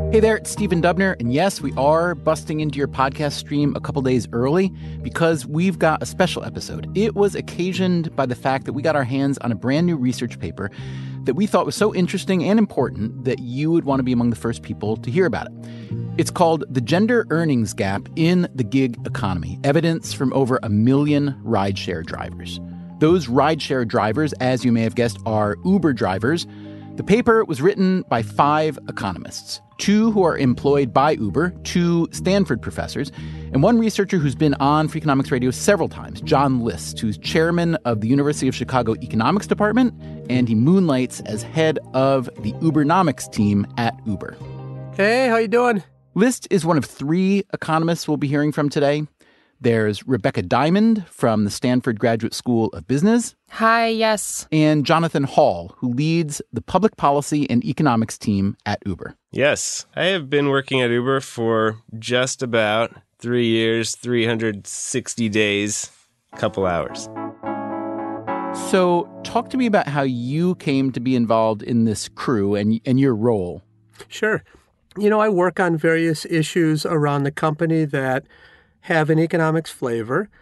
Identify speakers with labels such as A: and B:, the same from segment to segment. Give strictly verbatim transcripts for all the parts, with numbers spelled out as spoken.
A: Hey there, it's Stephen Dubner, and yes, we are busting into your podcast stream a couple days early because we've got a special episode. It was occasioned by the fact that we got our hands on a brand new research paper that we thought was so interesting and important that you would want to be among the first people to hear about it. It's called The Gender Earnings Gap in the Gig Economy, Evidence from Over a Million Rideshare Drivers. Those rideshare drivers, as you may have guessed, are Uber drivers. The paper was written by five economists, two who are employed by Uber, two Stanford professors, and one researcher who's been on Free Economics Radio several times, John List, who's chairman of the University of Chicago Economics Department, and he moonlights as head of the Ubernomics team at Uber.
B: Hey, how you doing?
A: List is one of three economists we'll be hearing from today. There's Rebecca Diamond from the Stanford Graduate School of Business.
C: Hi, yes.
A: And Jonathan Hall, who leads the public policy and economics team at Uber.
D: Yes, I have been working at Uber for just about three years, three hundred sixty days, a couple hours.
A: So talk to me about how you came to be involved in this crew and, and your role.
B: Sure. You know, I work on various issues around the company that have an economics flavor.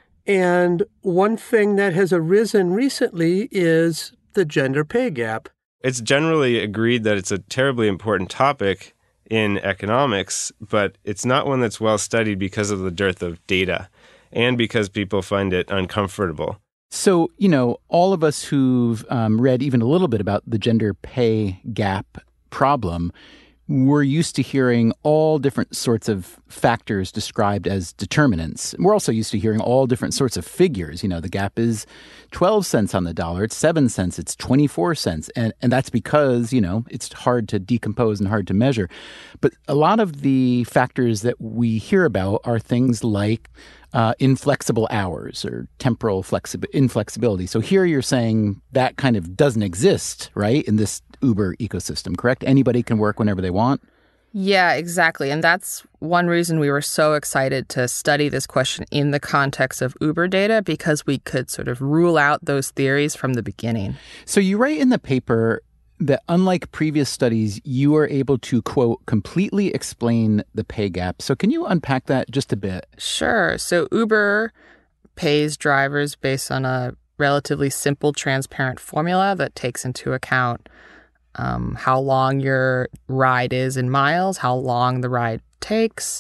B: And one thing that has arisen recently is the gender pay gap.
D: It's generally agreed that it's a terribly important topic in economics, but it's not one that's well studied because of the dearth of data and because people find it uncomfortable.
A: So, you know, all of us who've um, read even a little bit about the gender pay gap problem, we're used to hearing all different sorts of factors described as determinants. We're also used to hearing all different sorts of figures. You know, the gap is twelve cents on the dollar, it's seven cents, it's twenty-four cents. And, and that's because, you know, it's hard to decompose and hard to measure. But a lot of the factors that we hear about are things like uh, inflexible hours or temporal flexi- inflexibility. So here you're saying that kind of doesn't exist, right, in this Uber ecosystem, correct? Anybody can work whenever they want?
C: Yeah, exactly. And that's one reason we were so excited to study this question in the context of Uber data, because we could sort of rule out those theories from the beginning.
A: So you write in the paper that unlike previous studies, you are able to, quote, completely explain the pay gap. So can you unpack that just a bit?
C: Sure. So Uber pays drivers based on a relatively simple, transparent formula that takes into account Um, how long your ride is in miles, how long the ride takes,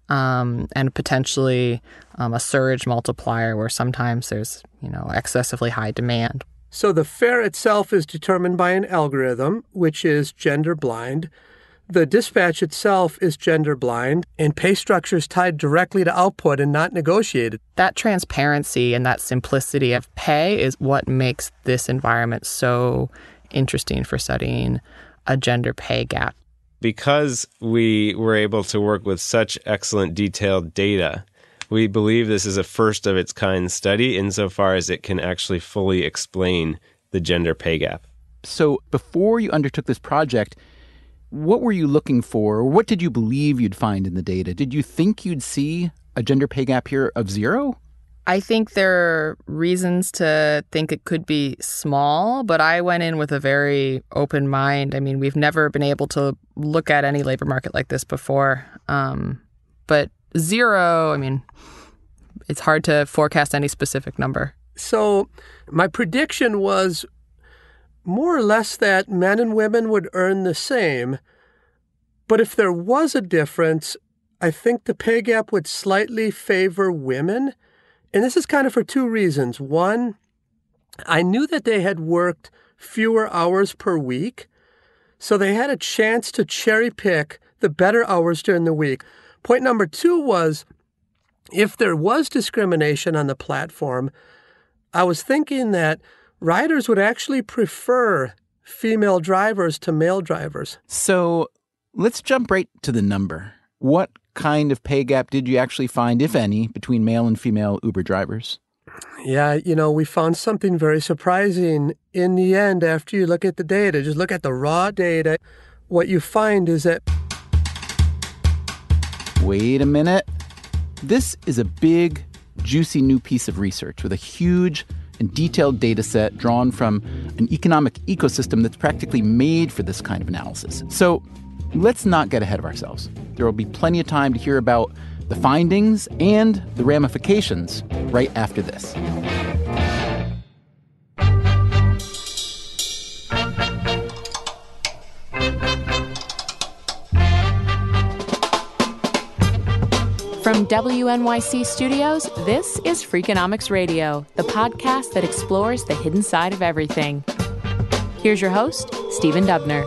C: um, and potentially um, a surge multiplier where sometimes there's, you know, excessively high demand.
B: So the fare itself is determined by an algorithm, which is gender blind. The dispatch itself is gender blind, and pay structure is tied directly to output and not negotiated.
C: That transparency and that simplicity of pay is what makes this environment so interesting for studying a gender pay gap.
D: Because we were able to work with such excellent detailed data, we believe this is a first of its kind study insofar as it can actually fully explain the gender pay gap.
A: So before you undertook this project, what were you looking for? What did you believe you'd find in the data? Did you think you'd see a gender pay gap here of zero?
C: I think there are reasons to think it could be small, but I went in with a very open mind. I mean, we've never been able to look at any labor market like this before. Um, but zero, I mean, it's hard to forecast any specific number.
B: So my prediction was more or less that men and women would earn the same. But if there was a difference, I think the pay gap would slightly favor women. And this is kind of for two reasons. One, I knew that they had worked fewer hours per week, so they had a chance to cherry pick the better hours during the week. Point number two was, if there was discrimination on the platform, I was thinking that riders would actually prefer female drivers to male drivers.
A: So let's jump right to the number. What kind of pay gap did you actually find, if any, between male and female Uber drivers?
B: Yeah, you know, we found something very surprising in the end after you look at the data. Just look at the raw data. What you find is that...
A: Wait a minute. This is a big, juicy new piece of research with a huge and detailed data set drawn from an economic ecosystem that's practically made for this kind of analysis. So let's not get ahead of ourselves. There will be plenty of time to hear about the findings and the ramifications right after this.
E: From W N Y C Studios, this is Freakonomics Radio, the podcast that explores the hidden side of everything. Here's your host, Stephen Dubner.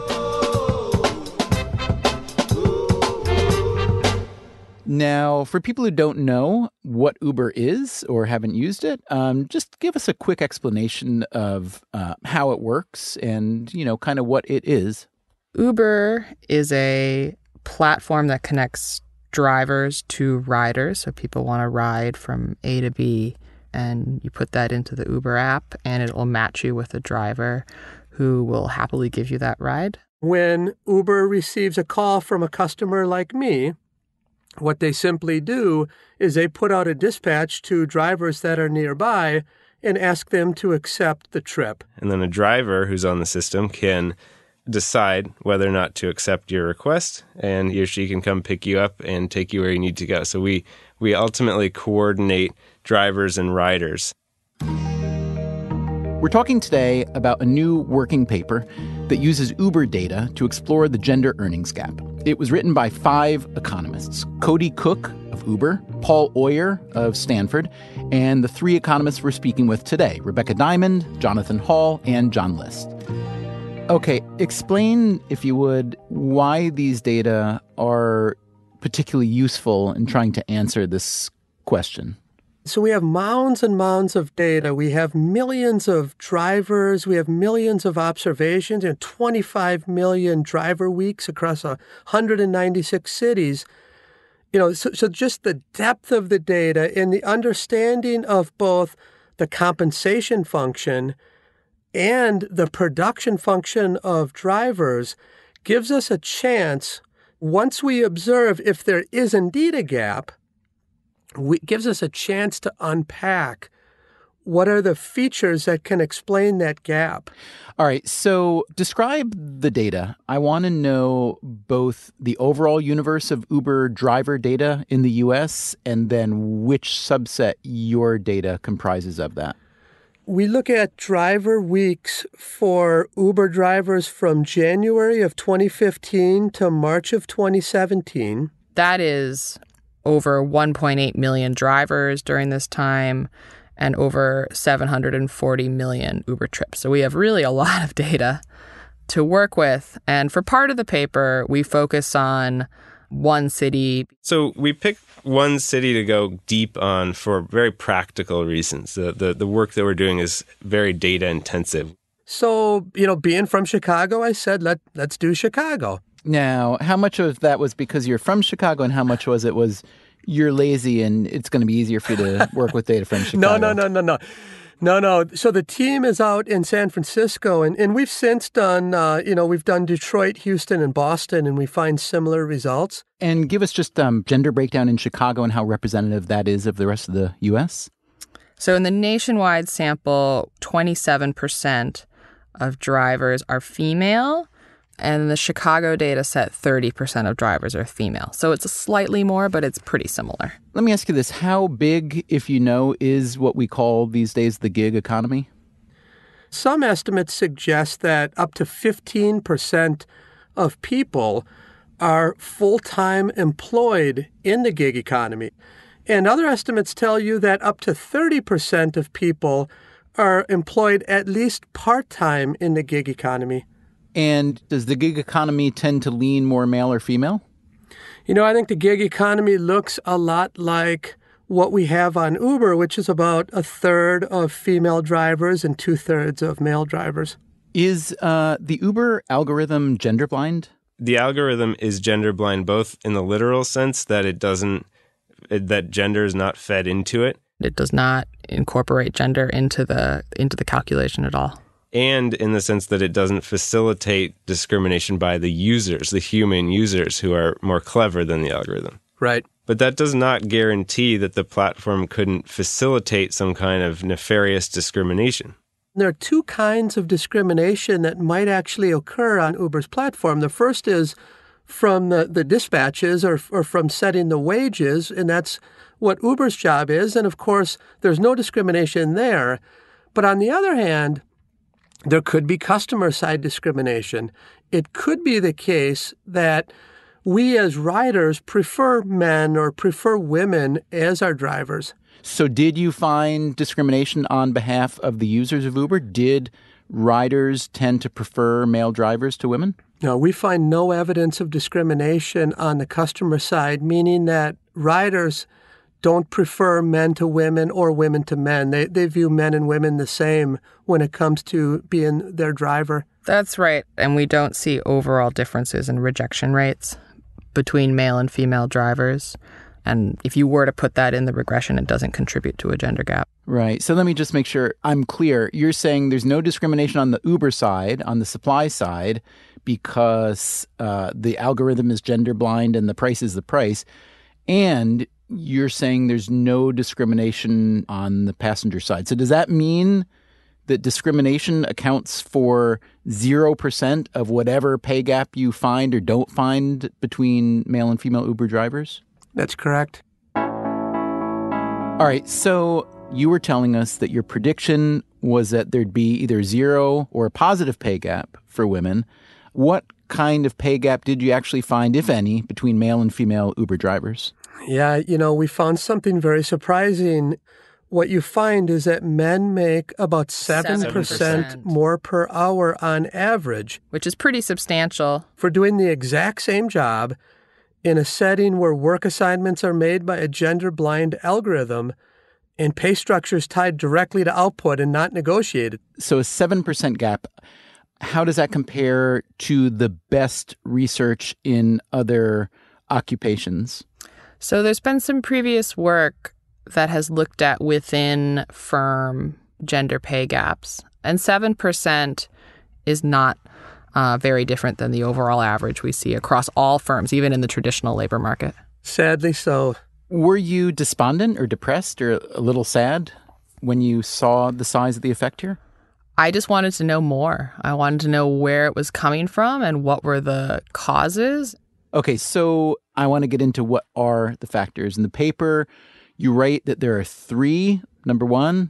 A: Now, for people who don't know what Uber is or haven't used it, um, just give us a quick explanation of uh, how it works and, you know, kind of what it is.
C: Uber is a platform that connects drivers to riders. So people want to ride from A to B, and you put that into the Uber app, and it will match you with a driver who will happily give you that ride.
B: When Uber receives a call from a customer like me, what they simply do is they put out a dispatch to drivers that are nearby and ask them to accept the trip.
D: And then a driver who's on the system can decide whether or not to accept your request, and he or she can come pick you up and take you where you need to go. So we, we ultimately coordinate drivers and riders.
A: We're talking today about a new working paper that uses Uber data to explore the gender earnings gap. It was written by five economists: Cody Cook of Uber, Paul Oyer of Stanford, and the three economists we're speaking with today, Rebecca Diamond, Jonathan Hall, and John List. Okay, explain, if you would, why these data are particularly useful in trying to answer this question.
B: So we have mounds and mounds of data. We have millions of drivers. We have millions of observations and twenty-five million driver weeks across one hundred ninety-six cities. You know, so, so just the depth of the data and the understanding of both the compensation function and the production function of drivers gives us a chance, once we observe if there is indeed a gap, we, gives us a chance to unpack what are the features that can explain that gap.
A: All right, so describe the data. I want to know both the overall universe of Uber driver data in the U S and then which subset your data comprises of that.
B: We look at driver weeks for Uber drivers from January of twenty fifteen to March of twenty seventeen.
C: That is over one point eight million drivers during this time and over seven hundred forty million Uber trips. So we have really a lot of data to work with. And for part of the paper, we focus on one city.
D: So we picked one city to go deep on for very practical reasons. The, the, the work that we're doing is very data intensive.
B: So, you know, being from Chicago, I said, Let, let's do Chicago.
A: Now, how much of that was because you're from Chicago and how much was it was you're lazy and it's going to be easier for you to work with data from Chicago?
B: No, no, no, no, no. No, no. So the team is out in San Francisco, and, and we've since done, uh, you know, we've done Detroit, Houston, and Boston, and we find similar results.
A: And give us just um, gender breakdown in Chicago and how representative that is of the rest of the U S.
C: So in the nationwide sample, twenty-seven percent of drivers are female. And in the Chicago data set, thirty percent of drivers are female. So it's slightly more, but it's pretty similar.
A: Let me ask you this. How big, if you know, is what we call these days the gig economy?
B: Some estimates suggest that up to fifteen percent of people are full-time employed in the gig economy. And other estimates tell you that up to thirty percent of people are employed at least part-time in the gig economy.
A: And does the gig economy tend to lean more male or female?
B: You know, I think the gig economy looks a lot like what we have on Uber, which is about a third of female drivers and two-thirds of male drivers.
A: Is uh, the Uber algorithm gender blind?
D: The algorithm is gender blind, both in the literal sense that it doesn't, that gender is not fed into it.
C: It does not incorporate gender into the into the calculation at all.
D: And in the sense that it doesn't facilitate discrimination by the users, the human users who are more clever than the algorithm.
B: Right.
D: But that does not guarantee that the platform couldn't facilitate some kind of nefarious discrimination.
B: There are two kinds of discrimination that might actually occur on Uber's platform. The first is from the, the dispatches or, or from setting the wages, and that's what Uber's job is. And of course, there's no discrimination there. But on the other hand, there could be customer-side discrimination. It could be the case that we as riders prefer men or prefer women as our drivers.
A: So did you find discrimination on behalf of the users of Uber? Did riders tend to prefer male drivers to women?
B: No, we find no evidence of discrimination on the customer side, meaning that riders don't prefer men to women or women to men. They they view men and women the same when it comes to being their driver.
C: That's right. And we don't see overall differences in rejection rates between male and female drivers. And if you were to put that in the regression, it doesn't contribute to a gender gap.
A: Right. So let me just make sure I'm clear. You're saying there's no discrimination on the Uber side, on the supply side, because uh, the algorithm is gender blind and the price is the price. And you're saying there's no discrimination on the passenger side. So does that mean that discrimination accounts for zero percent of whatever pay gap you find or don't find between male and female Uber drivers?
B: That's correct.
A: All right. So you were telling us that your prediction was that there'd be either zero or a positive pay gap for women. What kind of pay gap did you actually find, if any, between male and female Uber drivers?
B: Yeah, you know, we found something very surprising. What you find is that men make about seven percent more per hour on average.
C: Which is pretty substantial.
B: For doing the exact same job in a setting where work assignments are made by a gender-blind algorithm and pay structures tied directly to output and not negotiated.
A: So a seven percent gap. How does that compare to the best research in other occupations?
C: So there's been some previous work that has looked at within firm gender pay gaps. And seven percent is not uh, very different than the overall average we see across all firms, even in the traditional labor market.
B: Sadly so.
A: Were you despondent or depressed or a little sad when you saw the size of the effect here?
C: I just wanted to know more. I wanted to know where it was coming from and what were the causes.
A: Okay, so I want to get into what are the factors. In the paper, you write that there are three. Number one.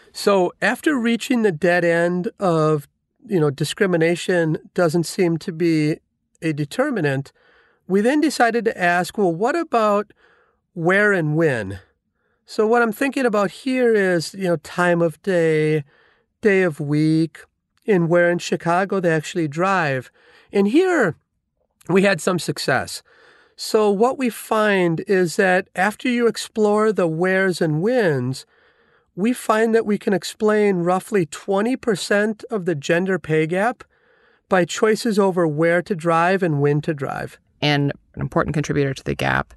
B: So after reaching the dead end of, you know, discrimination doesn't seem to be a determinant, we then decided to ask, well, what about where and when? So what I'm thinking about here is, you know, time of day, day of week, and where in Chicago they actually drive. And here we had some success. So what we find is that after you explore the wheres and whens, we find that we can explain roughly twenty percent of the gender pay gap by choices over where to drive and when to drive.
C: And an important contributor to the gap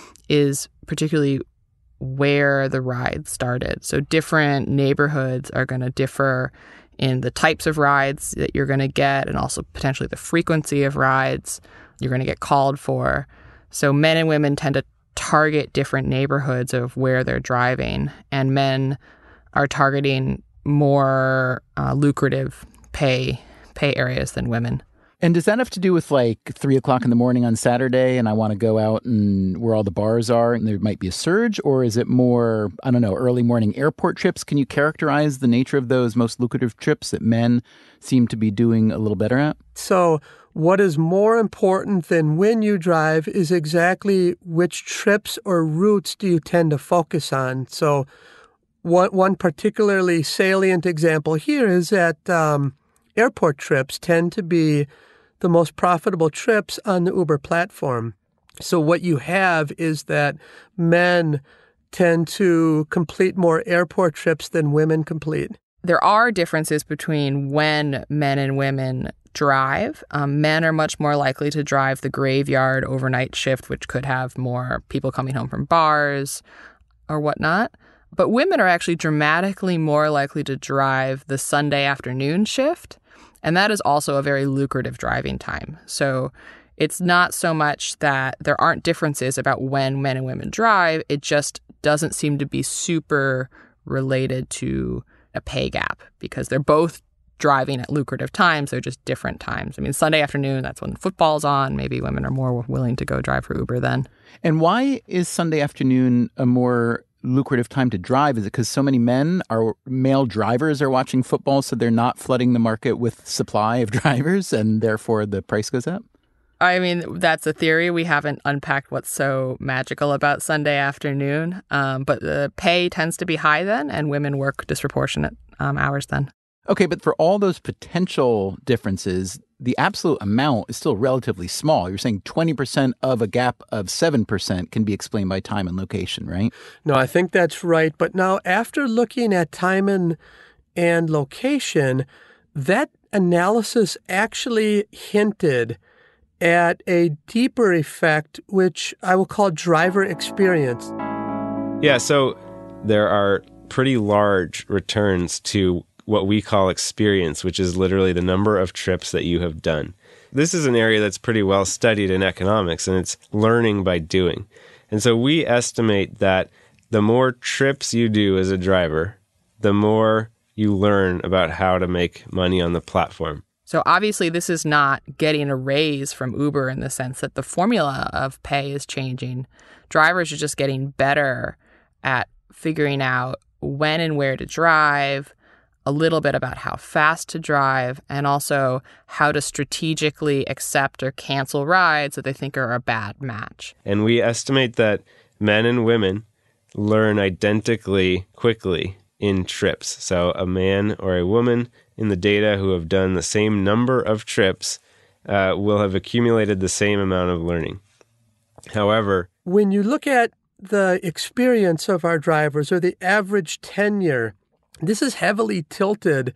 C: is particularly where the ride started. So different neighborhoods are going to differ in the types of rides that you're going to get and also potentially the frequency of rides you're going to get called for. So men and women tend to target different neighborhoods of where they're driving, and men are targeting more uh, lucrative pay pay areas than women.
A: And does that have to do with like three o'clock in the morning on Saturday and I want to go out and where all the bars are and there might be a surge? Or is it more, I don't know, early morning airport trips? Can you characterize the nature of those most lucrative trips that men seem to be doing a little better at?
B: So what is more important than when you drive is exactly which trips or routes do you tend to focus on. So one, one particularly salient example here is that um, airport trips tend to be the most profitable trips on the Uber platform. So what you have is that men tend to complete more airport trips than women complete.
C: There are differences between when men and women drive. Um, men are much more likely to drive the graveyard overnight shift, which could have more people coming home from bars or whatnot. But women are actually dramatically more likely to drive the Sunday afternoon shift. And that is also a very lucrative driving time. So it's not so much that there aren't differences about when men and women drive. It just doesn't seem to be super related to a pay gap because they're both driving at lucrative times. They're just different times. I mean, Sunday afternoon, that's when football's on. Maybe women are more willing to go drive for Uber then.
A: And why is Sunday afternoon a more lucrative time to drive? Is it because so many men are male drivers are watching football, so they're not flooding the market with supply of drivers, and therefore the price goes up?
C: I mean, that's a theory. We haven't unpacked what's so magical about Sunday afternoon, um, but the pay tends to be high then, and women work disproportionate um, hours then.
A: Okay, but for all those potential differences, the absolute amount is still relatively small. You're saying twenty percent of a gap of seven percent can be explained by time and location, right?
B: No, I think that's right. But now, after looking at time and, and location, that analysis actually hinted at a deeper effect, which I will call driver experience.
D: Yeah, so there are pretty large returns to what we call experience, which is literally the number of trips that you have done. This is an area that's pretty well studied in economics, and it's learning by doing. And so we estimate that the more trips you do as a driver, the more you learn about how to make money on the platform.
C: So obviously this is not getting a raise from Uber in the sense that the formula of pay is changing. Drivers are just getting better at figuring out when and where to drive, a little bit about how fast to drive, and also how to strategically accept or cancel rides that they think are a bad match.
D: And we estimate that men and women learn identically quickly in trips. So a man or a woman in the data who have done the same number of trips uh, will have accumulated the same amount of learning. However,
B: when you look at the experience of our drivers or the average tenure, this is heavily tilted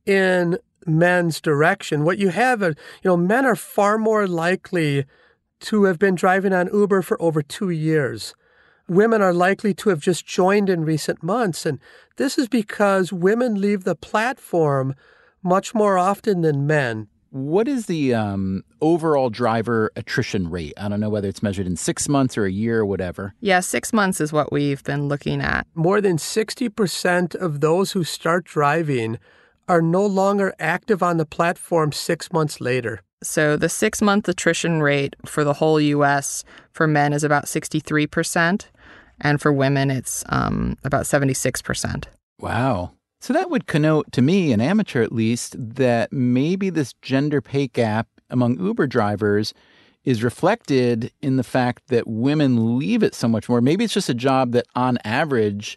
B: in men's direction. What you have, are, you know, men are far more likely to have been driving on Uber for over two years. Women are likely to have just joined in recent months. And this is because women leave the platform much more often than men.
A: What is the um, overall driver attrition rate? I don't know whether it's measured in six months or a year or whatever.
C: Yeah, six months is what we've been looking at.
B: More than sixty percent of those who start driving are no longer active on the platform six months later.
C: So the six-month attrition rate for the whole U S for men is about sixty-three percent, and for women it's um, about seventy-six percent.
A: Wow. So that would connote, to me, an amateur at least, that maybe this gender pay gap among Uber drivers is reflected in the fact that women leave it so much more. Maybe it's just a job that, on average,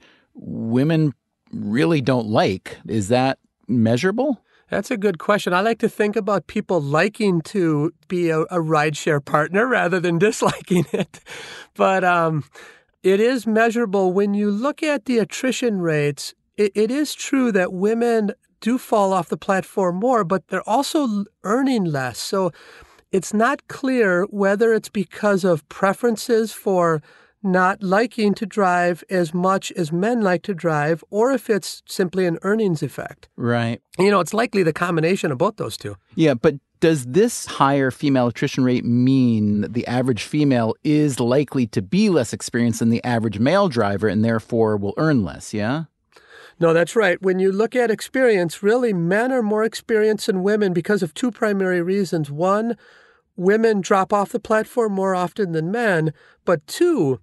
A: women really don't like. Is that measurable?
B: That's a good question. I like to think about people liking to be a, a rideshare partner rather than disliking it. But um, it is measurable. When you look at the attrition rates, it, it is true that women do fall off the platform more, but they're also earning less. So it's not clear whether it's because of preferences for not liking to drive as much as men like to drive, or if it's simply an earnings effect.
A: Right.
B: You know, it's likely the combination of both those two.
A: Yeah, but does this higher female attrition rate mean that the average female is likely to be less experienced than the average male driver and therefore will earn less, yeah?
B: No, that's right. When you look at experience, really men are more experienced than women because of two primary reasons. One, women drop off the platform more often than men, but two,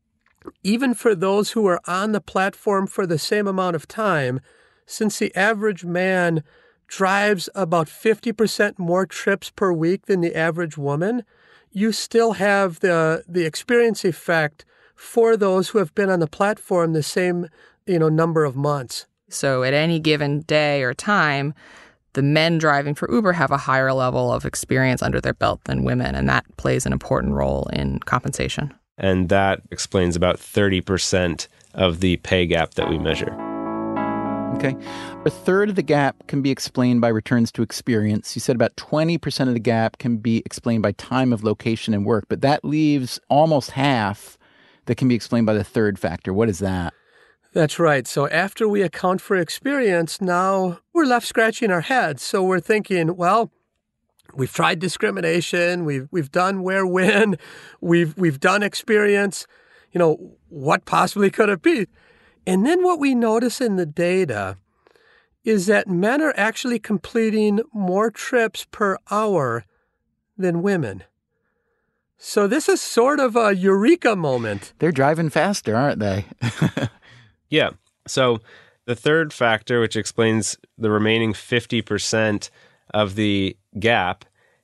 B: even for those who are on the platform for the same amount of time, since the average man drives about fifty percent more trips per week than the average woman, you still have the the experience effect for those who have been on the platform the same, you know, number of months.
C: So at any given day or time, the men driving for Uber have a higher level of experience under their belt than women, and that plays an important role in compensation.
D: And that explains about thirty percent of the pay gap that we measure.
A: Okay. A third of the gap can be explained by returns to experience. You said about twenty percent of the gap can be explained by time of location and work, but that leaves almost half that can be explained by the third factor. What is that?
B: That's right. So after we account for experience, now we're left scratching our heads. So we're thinking, well, we've tried discrimination, we've we've done where when, we've we've done experience. You know, what possibly could it be? And then what we notice in the data is that men are actually completing more trips per hour than women. So this is sort of a eureka moment.
A: They're driving faster, aren't they?
D: Yeah. So the third factor, which explains the remaining fifty percent of the gap,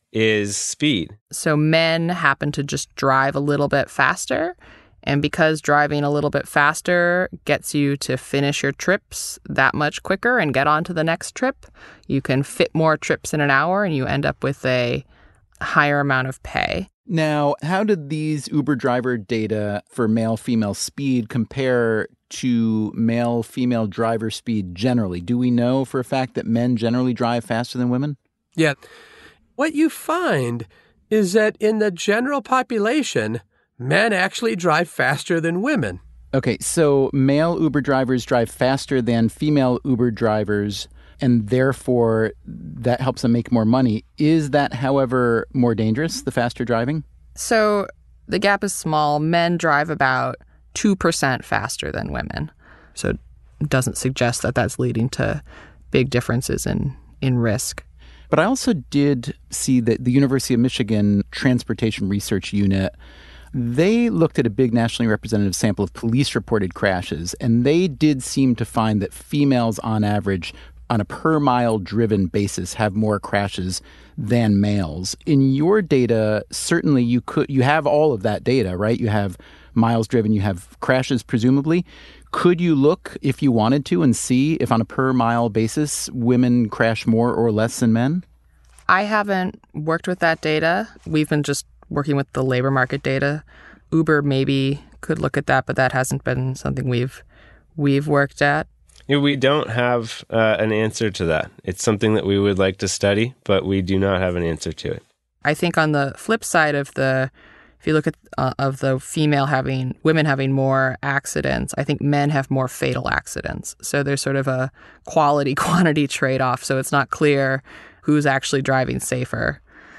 D: is speed.
C: So men happen to just drive a little bit faster. And because driving a little bit faster gets you to finish your trips that much quicker and get on to the next trip, you can fit more trips in an hour and you end up with a higher amount of pay.
A: Now, how did these Uber driver data for male-female speed compare to male-female driver speed generally? Do we know for a fact that men generally drive faster than women?
B: Yeah. What you find is that in the general population, men actually drive faster than women.
A: Okay, so male Uber drivers drive faster than female Uber drivers, and therefore that helps them make more money. Is that, however, more dangerous, the faster driving?
C: So the gap is small. Men drive about two percent faster than women. So it doesn't suggest that that's leading to big differences in, in risk.
A: But I also did see that the University of Michigan Transportation Research Unit, they looked at a big nationally representative sample of police-reported crashes, and they did seem to find that females, on average, on a per-mile driven basis, have more crashes than males. In your data, certainly you could you have all of that data, right? You have miles driven, you have crashes, presumably. Could you look, if you wanted to, and see if on a per-mile basis, women crash more or less than men?
C: I haven't worked with that data. We've been just working with the labor market data. Uber maybe could look at that, but that hasn't been something we've we've worked at.
D: Yeah, we don't have uh, an answer to that. It's something that we would like to study, but we do not have an answer to it.
C: I think on the flip side of the, if you look at uh, of the female having, women having more accidents, I think men have more fatal accidents. So there's sort of a quality quantity trade-off. So it's not clear who's actually driving safer.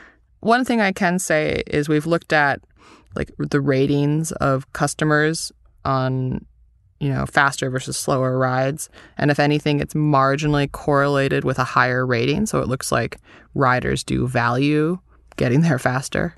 C: One thing I can say is we've looked at like the ratings of customers on, you know, faster versus slower rides. And if anything, it's marginally correlated with a higher rating. So it looks like riders do value getting there faster.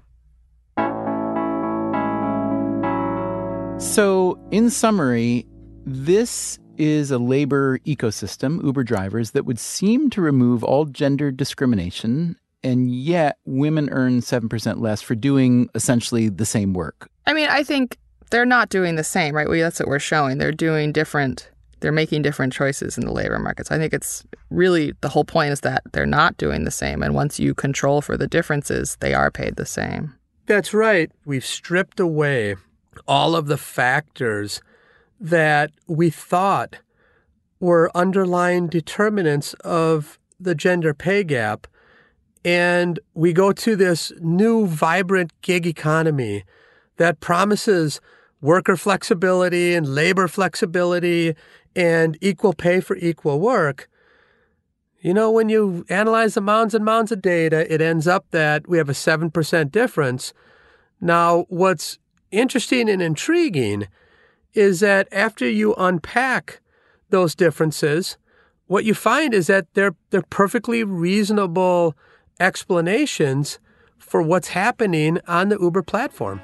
A: So in summary, this is a labor ecosystem, Uber drivers, that would seem to remove all gender discrimination. And yet women earn seven percent less for doing essentially the same work.
C: I mean, I think they're not doing the same, right? We, that's what we're showing. They're doing different, they're making different choices in the labor markets. I think it's really, the whole point is that they're not doing the same. And once you control for the differences, they are paid the same.
B: That's right. We've stripped away all of the factors that we thought were underlying determinants of the gender pay gap. And we go to this new, vibrant gig economy that promises worker flexibility and labor flexibility and equal pay for equal work. You know, when you analyze the mounds and mounds of data, it ends up that we have a seven percent difference. Now, what's interesting and intriguing is that after you unpack those differences, what you find is that they're they're perfectly reasonable explanations for what's happening on the Uber platform.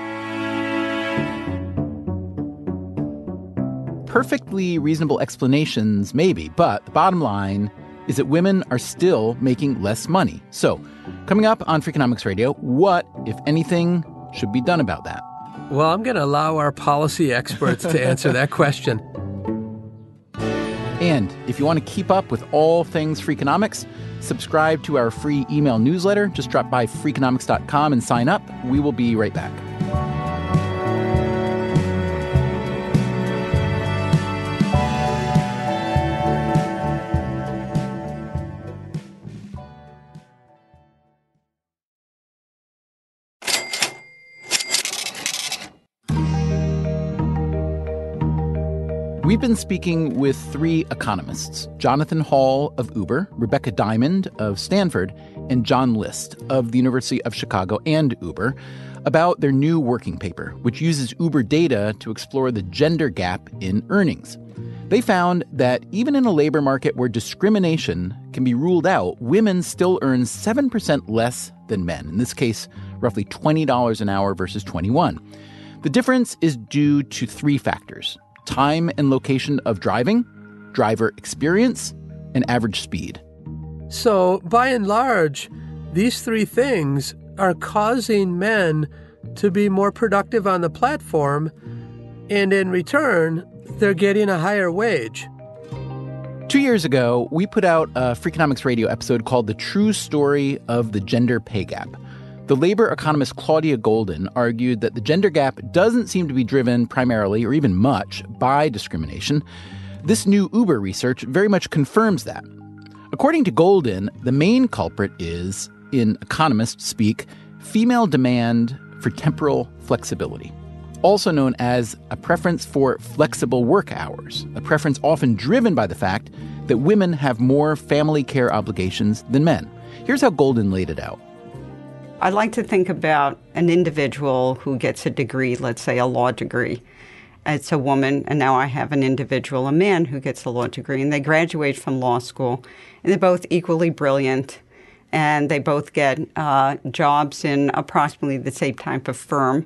A: Perfectly reasonable explanations, maybe, but the bottom line is that women are still making less money. So, coming up on Freakonomics Radio, what, if anything, should be done about that?
B: Well, I'm going to allow our policy experts to answer that question.
A: And if you want to keep up with all things Freakonomics, subscribe to our free email newsletter. Just drop by freakonomics dot com and sign up. We will be right back. We've been speaking with three economists, Jonathan Hall of Uber, Rebecca Diamond of Stanford, and John List of the University of Chicago and Uber, about their new working paper, which uses Uber data to explore the gender gap in earnings. They found that even in a labor market where discrimination can be ruled out, women still earn seven percent less than men. In this case, roughly twenty dollars an hour versus twenty-one dollars. The difference is due to three factors: time and location of driving, driver experience, and average speed.
B: So, by and large, these three things are causing men to be more productive on the platform, and in return, they're getting a higher wage.
A: Two years ago, we put out a Freakonomics Radio episode called The True Story of the Gender Pay Gap. The labor economist Claudia Goldin argued that the gender gap doesn't seem to be driven primarily or even much by discrimination. This new Uber research very much confirms that. According to Goldin, the main culprit is, in economist speak, female demand for temporal flexibility, also known as a preference for flexible work hours, a preference often driven by the fact that women have more family care obligations than men. Here's how Goldin laid it out.
F: I like to think about an individual who gets a degree, let's say a law degree. It's a woman, and now I have an individual, a man who gets a law degree, and they graduate from law school, and they're both equally brilliant, and they both get uh, jobs in approximately the same type of firm.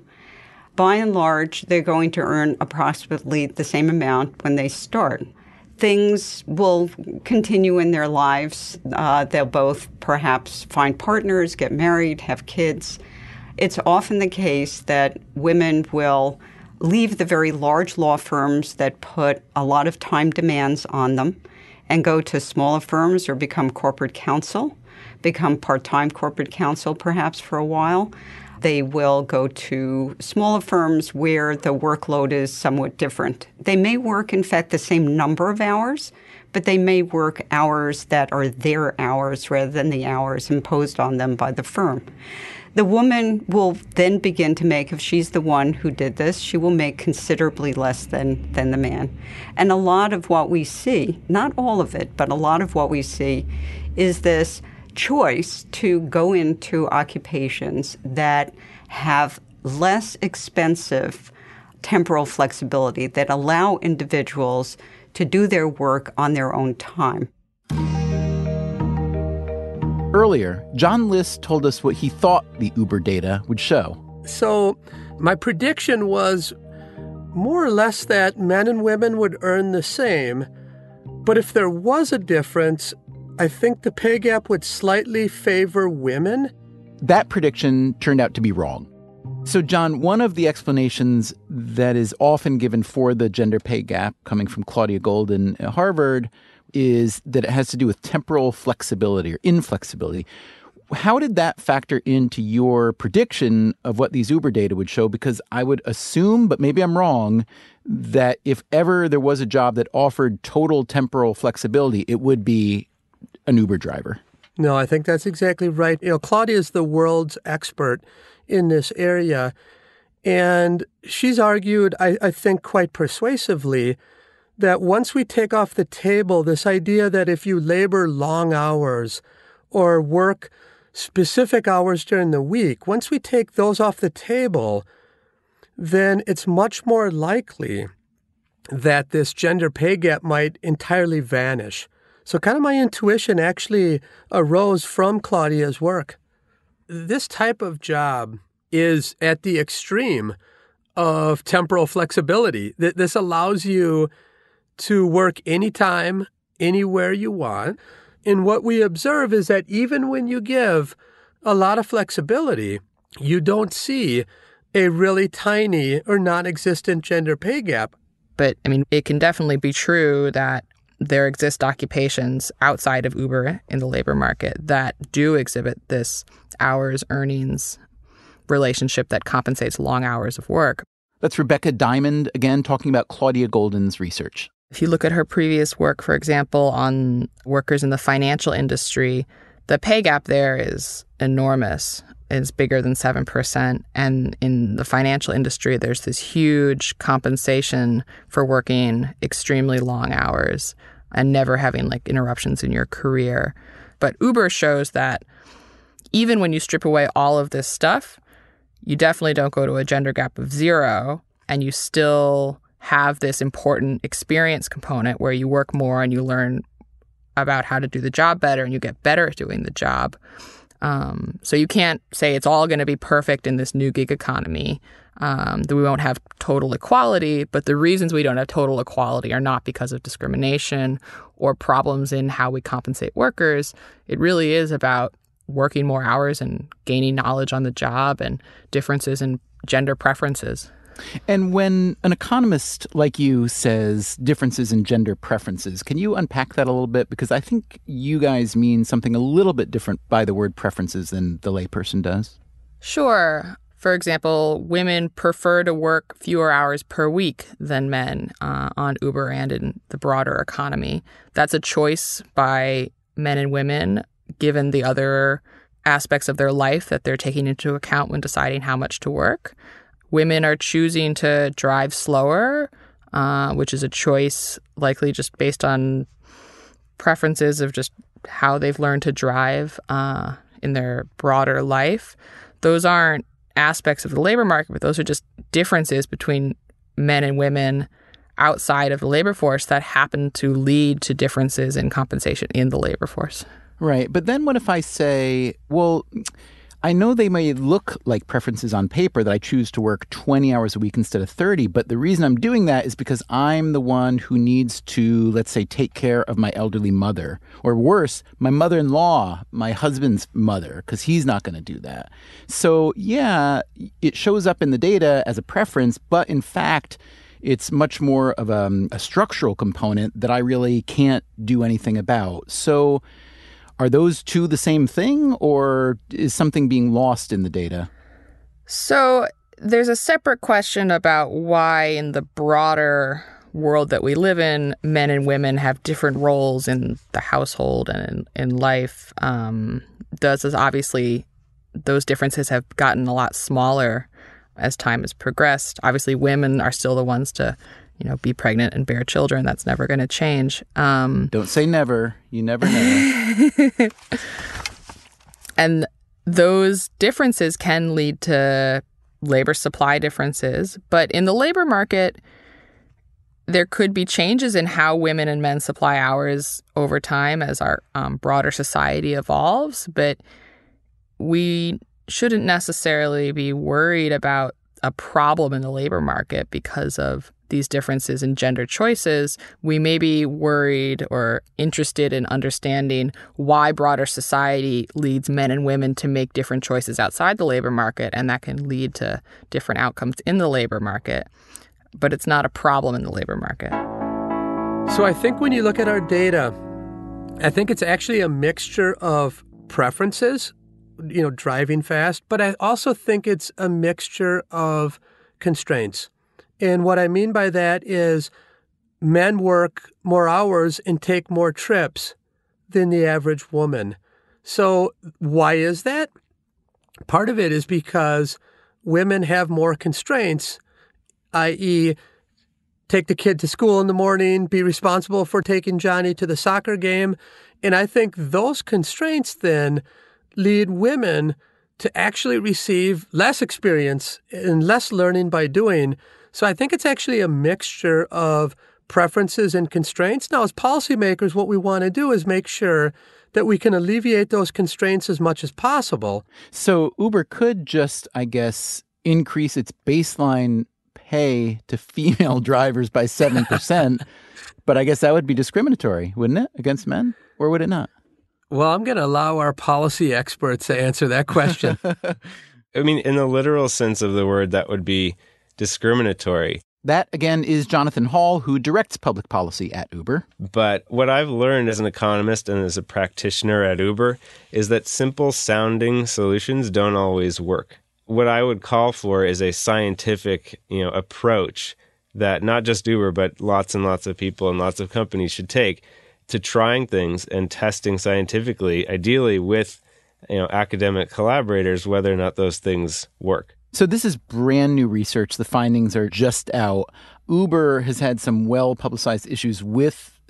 F: By and large, they're going to earn approximately the same amount when they start. Things will continue in their lives. Uh, they'll both perhaps find partners, get married, have kids. It's often the case that women will leave the very large law firms that put a lot of time demands on them and go to smaller firms or become corporate counsel, become part-time corporate counsel perhaps for a while. They will go to smaller firms where the workload is somewhat different. They may work, in fact, the same number of hours, but they may work hours that are their hours rather than the hours imposed on them by the firm. The woman will then begin to make, if she's the one who did this, she will make considerably less than, than the man. And a lot of what we see, not all of it, but a lot of what we see is this choice to go into occupations that have less expensive temporal flexibility, that allow individuals to do their work on their own time.
A: Earlier, John List told us what he thought the Uber data would show.
B: So my prediction was more or less that men and women would earn the same, but if there was a difference, I think the pay gap would slightly favor women.
A: That prediction turned out to be wrong. So, John, one of the explanations that is often given for the gender pay gap, coming from Claudia Goldin at Harvard, is that it has to do with temporal flexibility or inflexibility. How did that factor into your prediction of what these Uber data would show? Because I would assume, but maybe I'm wrong, that if ever there was a job that offered total temporal flexibility, it would be an Uber driver.
B: No, I think that's exactly right. You know, Claudia is the world's expert in this area, and she's argued, I, I think quite persuasively, that once we take off the table this idea that if you labor long hours or work specific hours during the week, once we take those off the table, then it's much more likely that this gender pay gap might entirely vanish. So kind of my intuition actually arose from Claudia's work. This type of job is at the extreme of temporal flexibility. This allows you to work anytime, anywhere you want. And what we observe is that even when you give a lot of flexibility, you don't see a really tiny or non-existent gender pay gap.
C: But, I mean, it can definitely be true that there exist occupations outside of Uber in the labor market that do exhibit this hours earnings relationship that compensates long hours of work.
A: That's Rebecca Diamond, again, talking about Claudia Goldin's research.
C: If you look at her previous work, for example, on workers in the financial industry, the pay gap there is enormous. It's bigger than seven percent. And in the financial industry, there's this huge compensation for working extremely long hours and never having like interruptions in your career. But Uber shows that even when you strip away all of this stuff, you definitely don't go to a gender gap of zero, and you still have this important experience component where you work more and you learn about how to do the job better and you get better at doing the job. Um, so you can't say it's all going to be perfect in this new gig economy, um, that we won't have total equality. But the reasons we don't have total equality are not because of discrimination or problems in how we compensate workers. It really is about working more hours and gaining knowledge on the job and differences in gender preferences.
A: And when an economist like you says differences in gender preferences, can you unpack that a little bit? Because I think you guys mean something a little bit different by the word preferences than the layperson does.
C: Sure. For example, women prefer to work fewer hours per week than men uh, on Uber and in the broader economy. That's a choice by men and women, given the other aspects of their life that they're taking into account when deciding how much to work. Women are choosing to drive slower, uh, which is a choice likely just based on preferences of just how they've learned to drive uh, in their broader life. Those aren't aspects of the labor market, but those are just differences between men and women outside of the labor force that happen to lead to differences in compensation in the labor force.
A: Right. But then what if I say, well, I know they may look like preferences on paper that I choose to work twenty hours a week instead of thirty, but the reason I'm doing that is because I'm the one who needs to, let's say, take care of my elderly mother. Or worse, my mother-in-law, my husband's mother, because he's not going to do that. So, yeah, it shows up in the data as a preference, but in fact, it's much more of a, a structural component that I really can't do anything about. So are those two the same thing, or is something being lost in the data?
C: So there's a separate question about why in the broader world that we live in, men and women have different roles in the household and in, in life. Um, thus, is obviously, those differences have gotten a lot smaller as time has progressed. Obviously, women are still the ones to, you know, be pregnant and bear children. That's never going to change. Um,
A: Don't say never. You never know.
C: And those differences can lead to labor supply differences. But in the labor market, there could be changes in how women and men supply hours over time as our um, broader society evolves. But we shouldn't necessarily be worried about a problem in the labor market because of these differences in gender choices. We may be worried or interested in understanding why broader society leads men and women to make different choices outside the labor market, and that can lead to different outcomes in the labor market. But it's not a problem in the labor market.
B: So I think when you look at our data, I think it's actually a mixture of preferences, you know, driving fast, but I also think it's a mixture of constraints. And what I mean by that is men work more hours and take more trips than the average woman. So why is that? Part of it is because women have more constraints, that is, take the kid to school in the morning, be responsible for taking Johnny to the soccer game. And I think those constraints then lead women to actually receive less experience and less learning by doing. So I think it's actually a mixture of preferences and constraints. Now, as policymakers, what we want to do is make sure that we can alleviate those constraints as much as possible.
A: So Uber could just, I guess, increase its baseline pay to female drivers by seven percent, but I guess that would be discriminatory, wouldn't it, against men? Or would it not?
B: Well, I'm going to allow our policy experts to answer that question.
D: I mean, in the literal sense of the word, that would be discriminatory.
A: That, again, is Jonathan Hall, who directs public policy at Uber.
D: But what I've learned as an economist and as a practitioner at Uber is that simple-sounding solutions don't always work. What I would call for is a scientific, you know, approach that not just Uber, but lots and lots of people and lots of companies should take to trying things and testing scientifically, ideally with, you know, academic collaborators, whether or not those things work.
A: So this is brand new research. The findings are just out. Uber has had some well-publicized issues with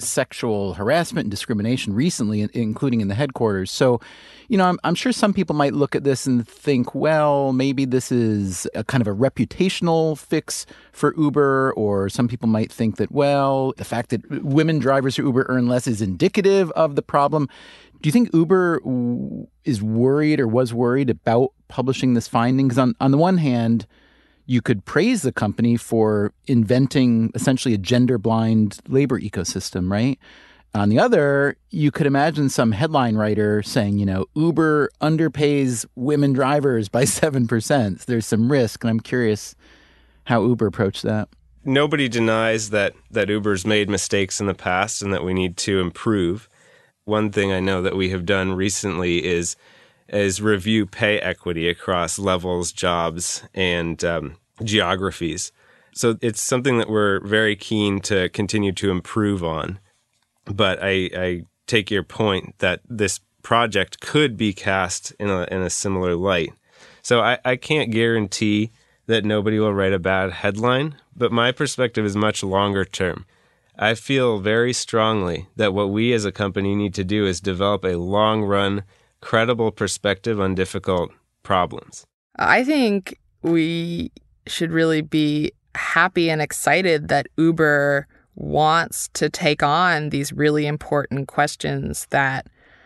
A: sexual harassment and discrimination recently, including in the headquarters. So, you know, I'm, I'm sure some people might look at this and think, well, maybe this is a kind of a reputational fix for Uber, or some people might think that, well, the fact that women drivers for Uber earn less is indicative of the problem. Do you think Uber is worried or was worried about publishing this finding? Because on, on the one hand, you could praise the company for inventing essentially a gender-blind labor ecosystem, right? On the other, you could imagine some headline writer saying, you know, Uber underpays women drivers by seven percent. There's some risk, and I'm curious how Uber approached that.
D: Nobody denies that, that Uber's made mistakes in the past and that we need to improve. One thing I know that we have done recently is is review pay equity across levels, jobs, and um, geographies. So it's something that we're very keen to continue to improve on. But I, I take your point that this project could be cast in a in a similar light. So I, I can't guarantee that nobody will write a bad headline, but my perspective is much longer term. I feel very strongly that what we as a company need to do is develop a long-run, credible perspective on difficult problems.
C: I think we should really be happy and excited that Uber wants to take on these really important questions that,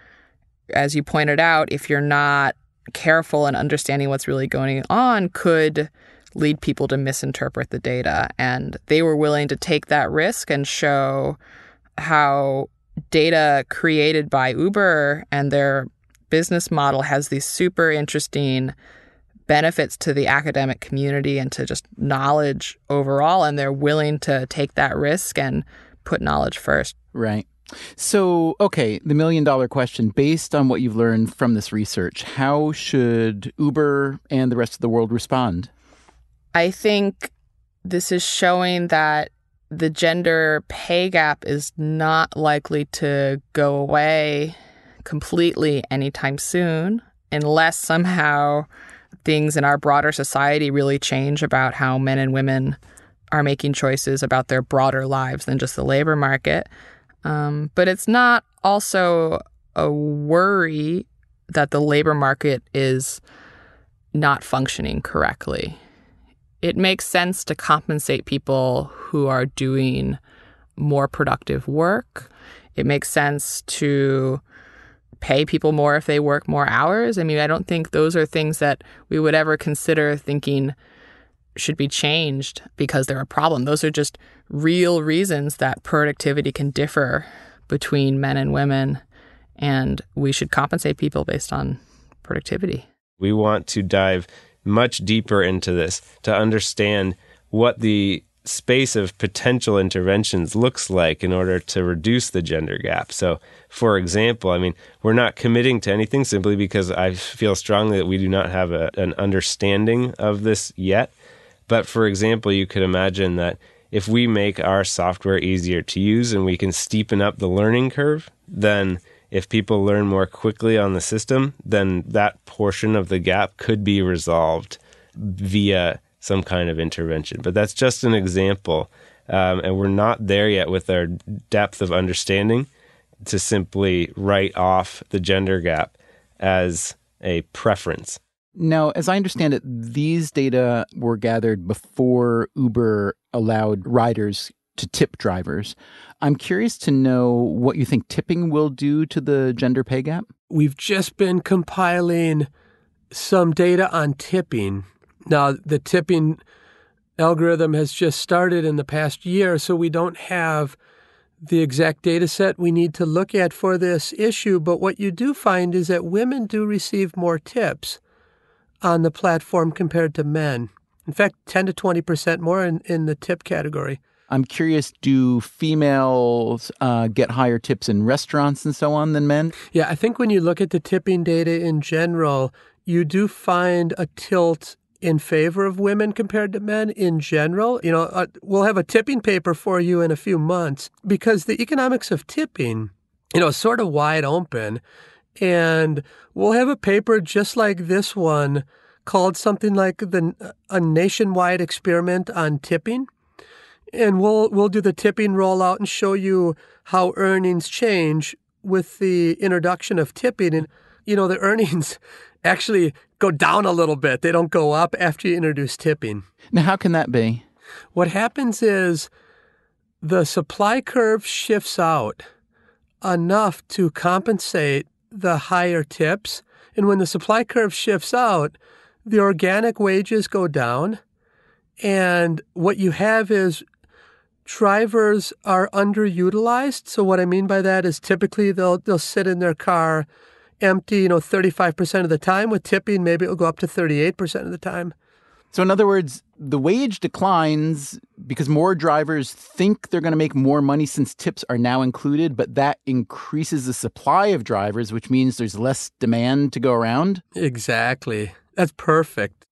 C: as you pointed out, if you're not careful in understanding what's really going on, could lead people to misinterpret the data. And they were willing to take that risk and show how data created by Uber and their business model has these super interesting benefits to the academic community and to just knowledge overall. And they're willing to take that risk and put knowledge first.
A: Right. So, okay, the million dollar question, based on what you've learned from this research, how should Uber and the rest of the world respond?
C: I think this is showing that the gender pay gap is not likely to go away completely anytime soon, unless somehow things in our broader society really change about how men and women are making choices about their broader lives than just the labor market. Um, but it's not also a worry that the labor market is not functioning correctly. It makes sense to compensate people who are doing more productive work. It makes sense to pay people more if they work more hours. I mean, I don't think those are things that we would ever consider thinking should be changed because they're a problem. Those are just real reasons that productivity can differ between men and women, and we should compensate people based on productivity.
D: We want to dive much deeper into this to understand what the space of potential interventions looks like in order to reduce the gender gap. So, for example, I mean, we're not committing to anything simply because I feel strongly that we do not have a, an understanding of this yet. But, for example, you could imagine that if we make our software easier to use and we can steepen up the learning curve, then if people learn more quickly on the system, then that portion of the gap could be resolved via some kind of intervention. But that's just an example. Um, and we're not there yet with our depth of understanding to simply write off the gender gap as a preference.
A: Now, as I understand it, these data were gathered before Uber allowed riders to tip drivers. I'm curious to know what you think tipping will do to the gender pay gap.
B: We've just been compiling some data on tipping. Now, the tipping algorithm has just started in the past year, so we don't have the exact data set we need to look at for this issue. But what you do find is that women do receive more tips on the platform compared to men. In fact, ten to twenty percent more in, in the tip category.
A: I'm curious, do females uh, get higher tips in restaurants and so on than men?
B: Yeah, I think when you look at the tipping data in general, you do find a tilt in favor of women compared to men in general. You know, uh, we'll have a tipping paper for you in a few months because the economics of tipping, you know, is sort of wide open. And we'll have a paper just like this one called something like the a nationwide experiment on tipping. And we'll we'll do the tipping rollout and show you how earnings change with the introduction of tipping. And, you know, the earnings actually go down a little bit. They don't go up after you introduce tipping.
A: Now, how can that be?
B: What happens is the supply curve shifts out enough to compensate the higher tips. And when the supply curve shifts out, the organic wages go down. And what you have is drivers are underutilized. So what I mean by that is typically they'll they'll sit in their car empty, you know, thirty-five percent of the time. With tipping, maybe it'll go up to thirty-eight percent of the time.
A: So in other words, the wage declines because more drivers think they're going to make more money since tips are now included, but that increases the supply of drivers, which means there's less demand to go around?
B: Exactly. That's perfect.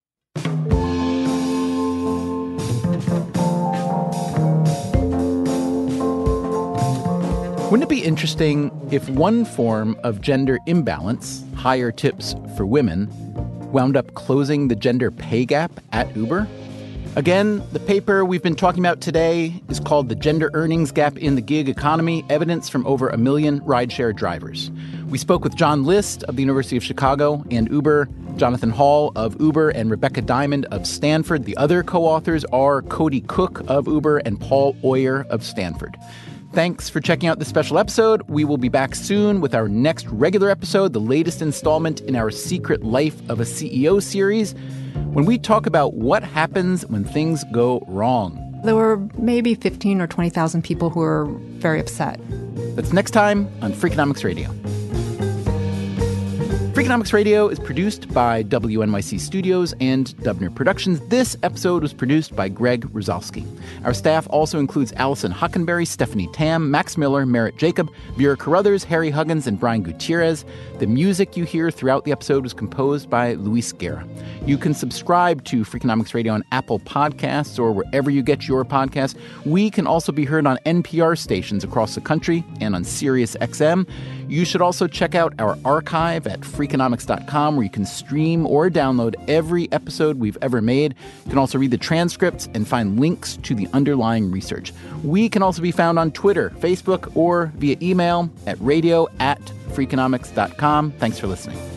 A: Wouldn't it be interesting if one form of gender imbalance, higher tips for women, wound up closing the gender pay gap at Uber? Again, the paper we've been talking about today is called The Gender Earnings Gap in the Gig Economy, Evidence from Over a Million Rideshare Drivers. We spoke with John List of the University of Chicago and Uber, Jonathan Hall of Uber, and Rebecca Diamond of Stanford. The other co-authors are Cody Cook of Uber and Paul Oyer of Stanford. Thanks for checking out this special episode. We will be back soon with our next regular episode, the latest installment in our Secret Life of a C E O series, when we talk about what happens when things go wrong.
G: There were maybe fifteen or twenty thousand people who were very upset.
A: That's next time on Freakonomics Radio. Freakonomics Radio is produced by W N Y C Studios and Dubner Productions. This episode was produced by Greg Rosalski. Our staff also includes Allison Hockenberry, Stephanie Tam, Max Miller, Merritt Jacob, Vera Carruthers, Harry Huggins, and Brian Gutierrez. The music you hear throughout the episode was composed by Luis Guerra. You can subscribe to Freakonomics Radio on Apple Podcasts or wherever you get your podcasts. We can also be heard on N P R stations across the country and on Sirius X M. You should also check out our archive at Freakonomics dot com, where you can stream or download every episode we've ever made. You can also read the transcripts and find links to the underlying research. We can also be found on Twitter, Facebook, or via email at radio at Freakonomics dot com. Thanks for listening.